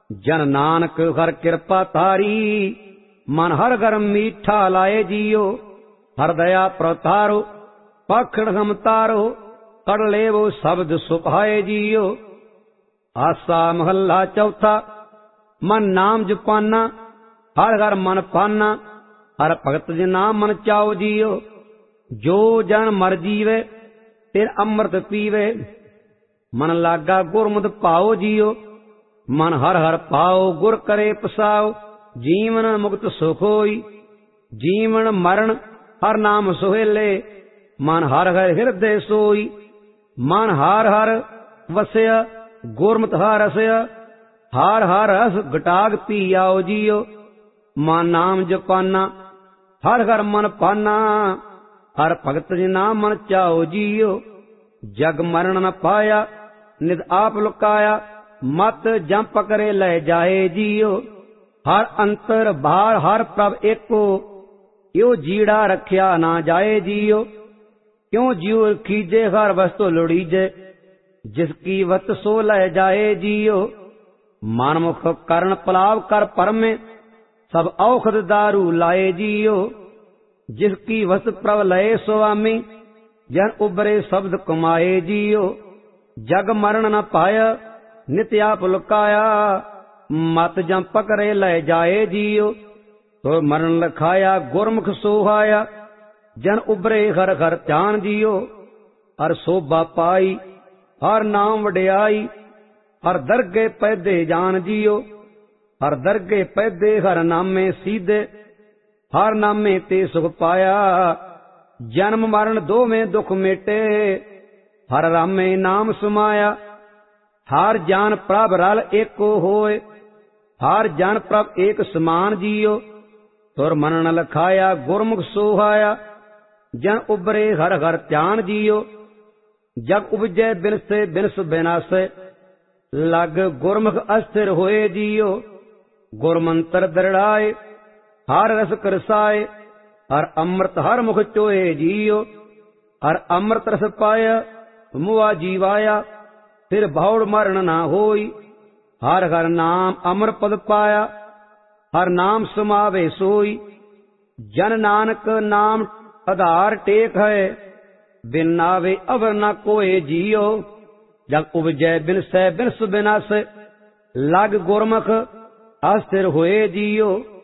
ਜਨ ਨਾਨਕ ਹਰ ਕਿਰਪਾ ਤਾਰੀ, ਮਨ ਹਰ ਘਰ ਮੀਠਾ ਲਾਏ ਜੀਓ। ਹਰ ਦਇਆ ਪ੍ਰਤਾਰੋ ਪਾਖੜ ਹਮ ਤਾਰੋ, ਕੜ ਲੇਵੋ ਸ਼ਬਦ ਸੁਭਾਏ ਜੀਓ। ਆਸਾ ਮਹੱਲਾ ਚੌਥਾ। ਮਨ ਨਾਮ ਜਪਾਨਾ, ਹਰ ਹਰ ਮਨ ਪਾਨਾ, ਹਰ ਭਗਤ ਜੀ ਨਾਮ ਮਨ ਚਾਓ ਜੀਓ। ਜੋ ਜਨ ਮਰ ਜੀਵੇ ਫਿਰ ਅੰਮ੍ਰਿਤ ਪੀਵੇ, ਮਨ ਲਾਗਾ ਗੁਰਮਤਿ ਭਾਓ ਜੀਓ। ਮਨ ਹਰ ਹਰ ਪਾਓ ਗੁਰ ਕਰੇ ਪਸਾਓ, ਜੀਵਨ ਮੁਕਤ ਸੁਖ ਹੋਈ। ਜੀਵਨ ਮਰਨ ਹਰ ਨਾਮ ਸੁਹੇਲੇ, ਮਨ ਹਰ ਹਰ ਹਿਰਦੇ ਸੋਈ। ਮਨ ਹਰ ਹਰ ਵਸਿਆ ਗੁਰਮਤਿ ਹਰ ਰਸਿਆ, ਹਰ ਹਰ ਰਸ ਗਟਾਗ ਪੀ ਆਓ ਜੀਓ। ਮਨ ਨਾਮ ਜਪਾਨਾ, ਹਰ ਹਰ ਮਨ ਪਾਨਾ, ਹਰ ਭਗਤ ਜੀ ਨਾਮ ਮਨ ਚਾਓ ਜੀਓ। ਜਗ ਮਰਨ ਨ ਪਾਇਆ ਨਿਦ ਆਪ ਲੁਕਾਇਆ, ਮਤ ਜੰਪ ਕਰੇ ਲੈ ਜਾਏ ਜੀਓ। ਹਰ ਅੰਤਰ ਬਾਹਰ ਹਰ ਪ੍ਰਭ ਏਕੋ, ਇਉ ਜੀੜਾ ਰੱਖਿਆ ਨਾ ਜਾਏ ਜੀਓ। ਕਿਉ ਜਿਉ ਖੀਜੇ ਹਰ ਵਸਤੂ ਲੋੜੀਜੇ, ਜਿਸ ਕੀ ਵਤ ਸੋ ਲੈ ਜਾਏ ਜੀਓ। ਮਨਮੁਖ ਕਰਨ ਪਲਾਵ ਕਰ ਪਰਮੇ, ਸਭ ਔਖਦ ਦਾਰੂ ਲਾਏ ਜੀਓ। ਜਿਸ ਕੀ ਵਸਤ ਪ੍ਰਭ ਲਏ ਸੁਆਮੀ, ਜਨ ਉਬਰੇ ਸ਼ਬਦ ਕਮਾਏ ਜੀਓ। ਜਗ ਮਰਨ ਨ ਪਾਇਆ ਨਿਤ ਆਪ ਲੁਕਾਇਆ, ਮਤ ਜਮ ਪਕਰੇ ਲੈ ਜਾਏ ਜੀਓ। ਸੋ ਮਰਨ ਲਖਾਇਆ ਗੁਰਮੁਖ ਸੋਹਾਇਆ, ਜਨ ਉਬਰੇ ਹਰ ਹਰ ਧਿਆਨ ਜੀਓ। ਹਰ ਸੋਭਾ ਪਾਈ ਹਰ ਨਾਮ ਵਡਿਆਈ, ਹਰ ਦਰਗੇ ਪੈਦੇ ਜਾਨ ਜੀਓ। ਹਰ ਦਰਗੇ ਪੈਦੇ ਹਰ ਨਾਮੇ ਸੀਧੇ, ਹਰ ਨਾਮੇ ਤੇ ਸੁਖ ਪਾਇਆ। ਜਨਮ ਮਰਨ ਦੋਵੇਂ ਦੁਖ ਮੇਟੇ, ਹਰ ਰਾਮੇ ਨਾਮ ਸਮਾਇਆ। ਹਰ ਜਾਨ ਪ੍ਰਭ ਰਲ ਏਕੋ ਹੋਏ, ਹਰ ਜਨ ਪ੍ਰਭ ਏਕ ਸਮਾਨ ਜੀਓ। ਤੁਰ ਮਨ ਨ ਲਖਾਇਆ ਗੁਰਮੁਖ ਸੋਹਾਇਆ, ਜਨ ਉਬਰੇ ਹਰ ਹਰ ਧਿਆਨ ਜੀਓ। ਜਗ ਉਪਜੈ ਬਿਨਸੇ ਬਿਨਸ ਬਿਨਾਸੇ, ਲਗ ਗੁਰਮੁਖ ਅਸਥਿਰ ਹੋਏ ਜੀਓ। ਗੁਰਮੰਤਰ ਦਰੜਾਏ ਹਰ ਰਸ ਕਰਸਾਏ, ਹਰ ਅੰਮ੍ਰਿਤ ਹਰ ਮੁਖ ਚੋਏ ਜੀਓ। ਹਰ ਅੰਮ੍ਰਿਤ ਰਸ ਪਾਇਆ ਮੁਆ ਜੀਵਾਇਆ, ਫਿਰ ਭੌੜ ਮਰਨ ਨਾ ਹੋਈ। ਹਰ ਹਰ ਨਾਮ ਅਮਰ ਪਦ ਪਾਇਆ, ਹਰ ਨਾਮ ਸਮਾਵੇ ਸੋਈ। ਜਨ ਨਾਨਕ ਨਾਮ ਆਧਾਰ ਟੇਕ ਹੈ, ਬਿਨ ਨਾਵੇ ਅਵਰ ਨਾ ਕੋਏ ਜੀਓ। ਜਗ ਉਪਜੈ ਬਿਨਸੈ ਬਿਨਸ ਬਿਨਾਸੇ, ਲਗ ਗੁਰਮੁਖ ਅਸਥਿਰ ਹੋਏ ਜੀਓ।